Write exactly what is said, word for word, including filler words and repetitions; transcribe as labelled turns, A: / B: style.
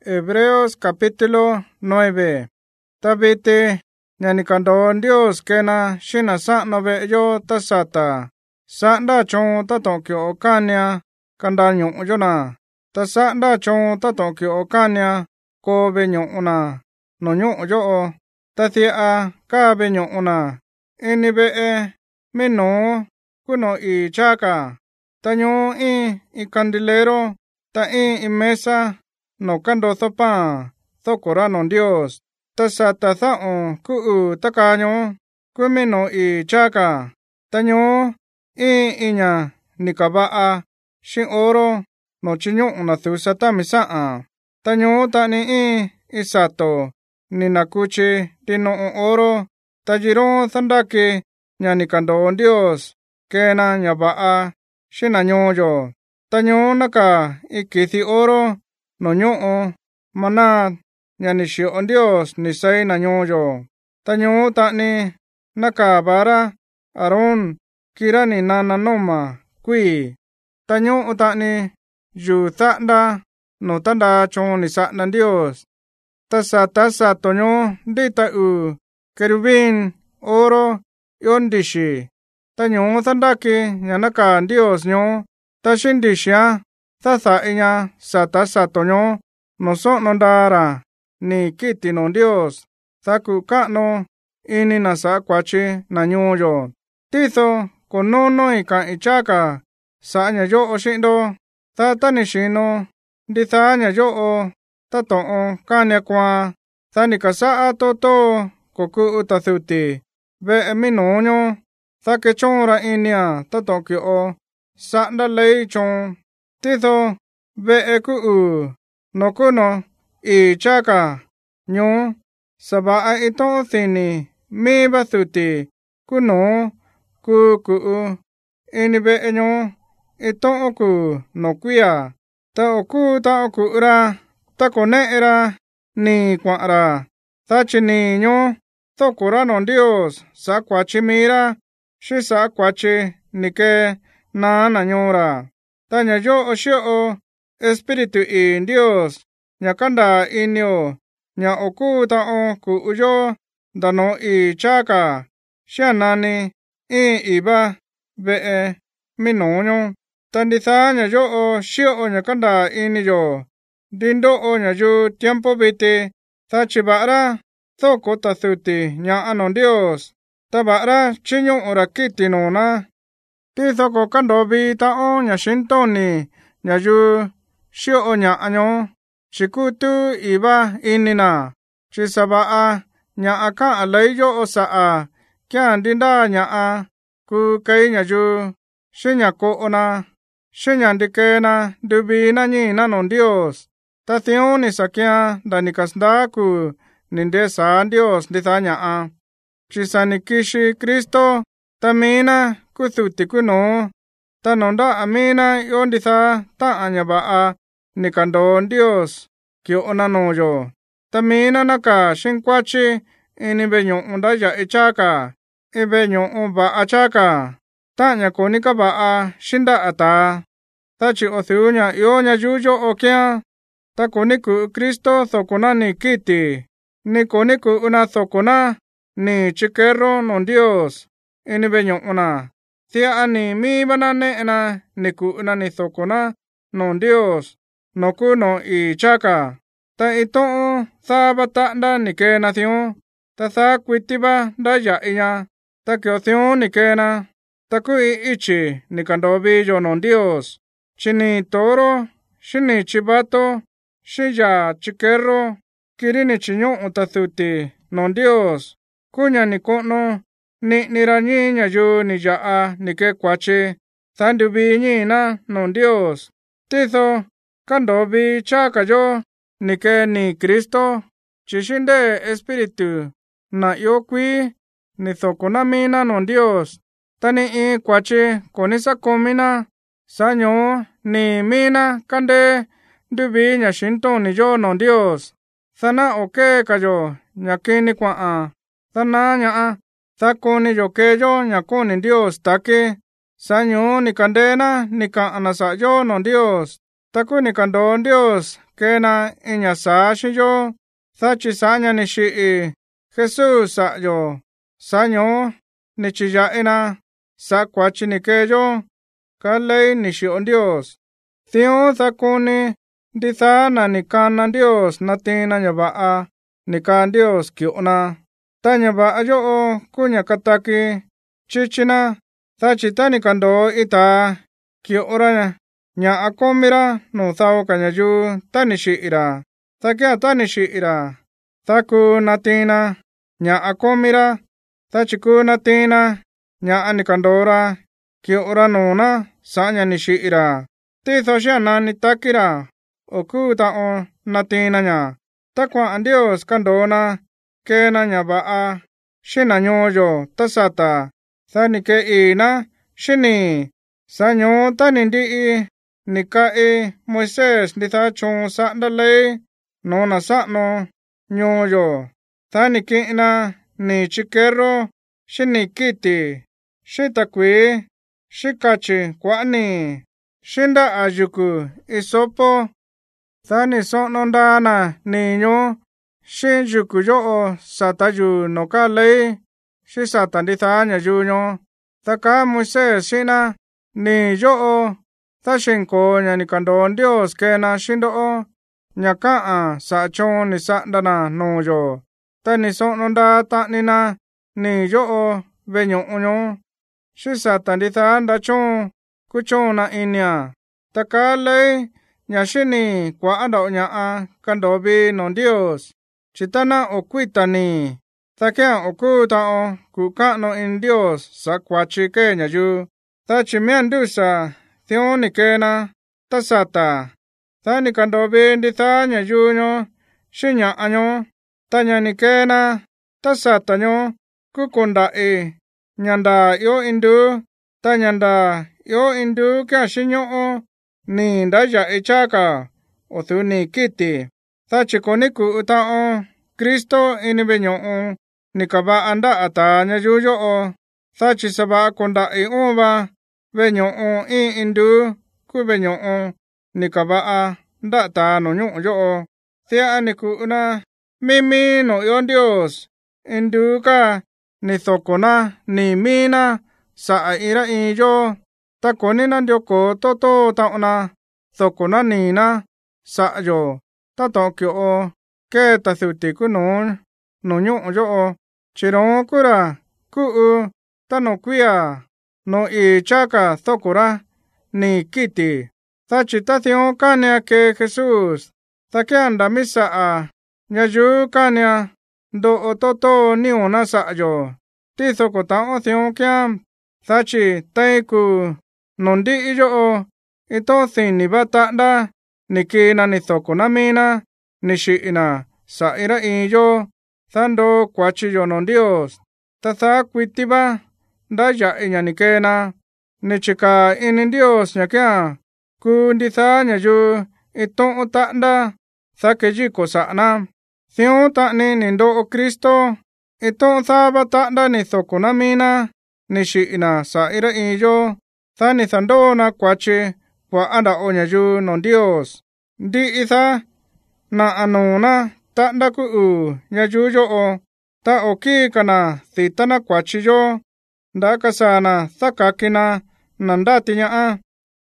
A: Hebreos capítulo nueve. Tabite, ñanicandon Dios kena shina sa'no ve'yo tasata. Sa'nda chon tatokyo okania kandanyo yona. Tasa'nda chon tatokyo okania ko benyona. No nyo yo. Tathia ka benyona. Ini be'e mino kuno i chaka. Tanyo i i candelero. Ta i i mesa. No kando thopa. Thokora non Dios. Tasata thao ku takanyo. Kumino i chaka. Tanyo i inya nikabaa. Shin oro. No chinyo na thusata misaa. Tanyo tani i isato. Ninakuchi dino oro. Tajiro thandake. Ñanikando Dios. Kena ñabaa. Shina nyoyo. Tanyo naka ikithi oro. No nyo'o. Mana. Ñanishio Dios nisay na nyoyo. Tanyo tani. Naka bara. Aron. Kirani nana noma. Kui. Tanyo tani. Yu thanda. No tanda chon nisa na Dios. Tasa tasa tonyo. Dita u. Kerubin. Oro. Yondishi. Tanyo thandake. Ñanaka Dios nyo. Tashindishia. Tatha iña. Sata satonyo. No so nondara. Ni kiti no Dios. Thaku kano. Ini nasa kwachi na nyoyo. Titho. Konono ika ichaka. Saanya yo o shindo. Tata nishino. Dithanya yo o. Tato o kanya kwa. Thanika saa toto. Koku utathuti. Ve minonyo. Thake chonra inia. Tato ki o. Sanda lei chon. Titho. Ve eku u. Nokuno. I chaka. Nyo. Sabaa ito thini. Mi bathuti. Kuno. Ku ku u. Ini be enyo. Ito oku. No kuya. Ta oku ta oku ra. Ta kone ra. Ni kwa ra. Ta chini nyo. Thokura non Dios. Sa kwachi mira. Shi sa kwachi. Nike. Na na nyora. Ta nyayo o shio o. Espiritu in Dios. Nyakanda inyo. Nya oku ta o ku uyo. Dano i chaka. Shia nani. I iba. Ve. Minonyo. Tanditha nyayo o shio o nyakanda inyo. Dindo o nyayo tiempo vete. Ta chibara. Thoko tathuti. Nya anon Dios. Tabara chinyo orakiti nona. Titho ko kandobi ta o nyashintoni. Nyayo. Shio o nya anyo. Shikutu iba inina. Chisabaa. Nya aka alayo o saa. Kyan dinda nya a. Ku kay nyayo. Shinya ko ona. Shinya dikena. Dubi na nyi nanon Dios. Tathion ni sakya. Danikasda ku. Ninde sa Dios dithanya a. Chisanikishi Kristo. Tamina. Kuthuti kuno. Tanonda amina yon ditha. Ta anyabaa. Nikando Dios. Kyo onano yo. Tamina naka shinkwachi. Ini benyo onda ya echaka. Ibenyo umba achaka. Tanya konika baa shinda ata. Tachi othunya yonya yuyo okea. Ta koniku Kristo thokona ni kiti. Ni koniku una thokona. Ni chikero non Dios. Ini benyo una. Thia ani mi banane ena. Niku una ni thokona non Dios. Noku no i chaka. Ta ito o. Tha batanda nike na thion. Ta tha kwitiba da ya inya. Ta kyo thion nike na. Ta ku i ichi nikandobi yo non Dios. Chini toro. Shini chibato. Shiya chikero. Kirini chinyo utathuti non Dios. Kunya nikono. Ni niranyi nyayu ni yaa nike kwachi. Thandubi nyina non Dios. Titho. Kandobi chaka yo. Nike ni Kristo. Chishinde espiritu. Na yo kui. Ni thokonamina non Dios. Tani i kwachi konisa komina. Sanyo ni mina kande. Dubi nyashinto ni yo non Dios. Thana oke kayo. Nyakini kwa a. Thana nyaa. Thakoni yo keyo nyakoni Dios take. Sanyo ni kandena. Nika anasa yo non Dios. Taku ni kando Dios. ke na inya sa shi yo, ta chi sa nya ni shi i, Jesús sa yo, sa nyo, ni chi ya ina, sa kwa chi ni ke yo, ka ley ni shi on Dios. Thiyo ta kuni, di ta na ni ka na Dios na tina nya ba a, ni ka Dios kyo na. Ta nya ba a yo o, ku nya kataki, chi chi na, ta chi ta ni kando ita, kyo ra nya a komira, no ta o ka nya yu, ta ni shi ira. Ta kia ta ni shi ira. Ta ku na tina, nya a komira, ta chi ku na tina, nya a ni kando ra, kyo ra no na, sa nya ni shi ira. Ti tho xia na ni takira, o ku ta o na tina nya. Ta kwa an Dios kando na, ke na nya ba a, shi na nyo yo, ta sa ta, ta ni ke i na, shi ni, sa nyo ta ni di i, ni ka i, Moises ni ta chung sa nda lei, no na sa no, nyo yo, ta ni ki na, ni chikero, shi ni kiti, shi ta kwi, shi kachi kwa ni, shi nda a yuku, isopo, ta ni so no nda na, ni nyo, shi yuku yo o, sa ta yu no ka lei, shi sa ta di ta nya yu nyo, ta ka Moises shi na, ni yo o, ta shin ko nya ni kando Dios ke na shindo o, nya ka a, sa chon ni sa nda na no yo, ta ni so no nda ta ni na, ni yo o, ve nyo o nyo, shi sa ta di ta nda chon, ku chon na inya, ta ka lei, nya shi ni kwa a do nya a, kando bi no Dios, chi ta na o kuita ni, ta kia o ku ta o, ku ka no in Dios, sa kwa chi ke nya yu, ta chi mian du sa, thiyo ni ke na, ta sa ta, ta ni kando bi di ta nya yu nyo, shi nya a nyo, ta nya ni ke na, ta sa ta nyo, ku kunda i, nyanda yo indu, ta nyanda yo indu kia shi nyo o, ni nda ya i cha ka, o thu ni kiti, ta chi ko ni ku ta o, Kristo ini be nyo o, ni ka ba anda ata nya yu yo o, ta chi sa ba kunda i o ba, be nyo o i indu, ku be nyo o, ni ka ba a, nda ta no nyo yo o, thea a ni ku na, mimi no yon Dios, indu ka, ni thoko na, ni mi na, sa a ira i yo, ta ko ni na dio ko to to ta na, thoko na ni na, sa yo, ta to kyo o, ke ta thu ti ku no, no nyo yo o, chi ro ku ra, ku u, ta no kuya, no i cha ka thoko ra, ni kiti, ta chi ta thiyo ka nia ke Jesús, ta ke anda misa a, nya yu ka nia, do o to to ni o na sa yo, ti thoko ta o thiyo kia, ta chi tai ku, non di i yo o, i to thi ni ba ta da, ni ki na ni thoko na mi na, ni shi ina, sa ira i yo, thando kwa chi yo non Dios, ta tha kwiti ba, da ya i nya ni ke na, ni chika in Dios nya kia, ku ndi tha nya yu, i to o ta da, tha ke ji ko sa na, thiyo ta ni ni ndo o Kristo, i to tha ba ta da ni thoko na mi na, ni shi ina, sa ira i yo, tha ni thando na kwa chi, kwa anda o nya yu non Dios, di i tha, na anu na, ta da ku u, nya yu yo o, ta o ki ka na, thi ta na kwa chi yo, da ka sa na, tha ka ki na, nanda ti nya a.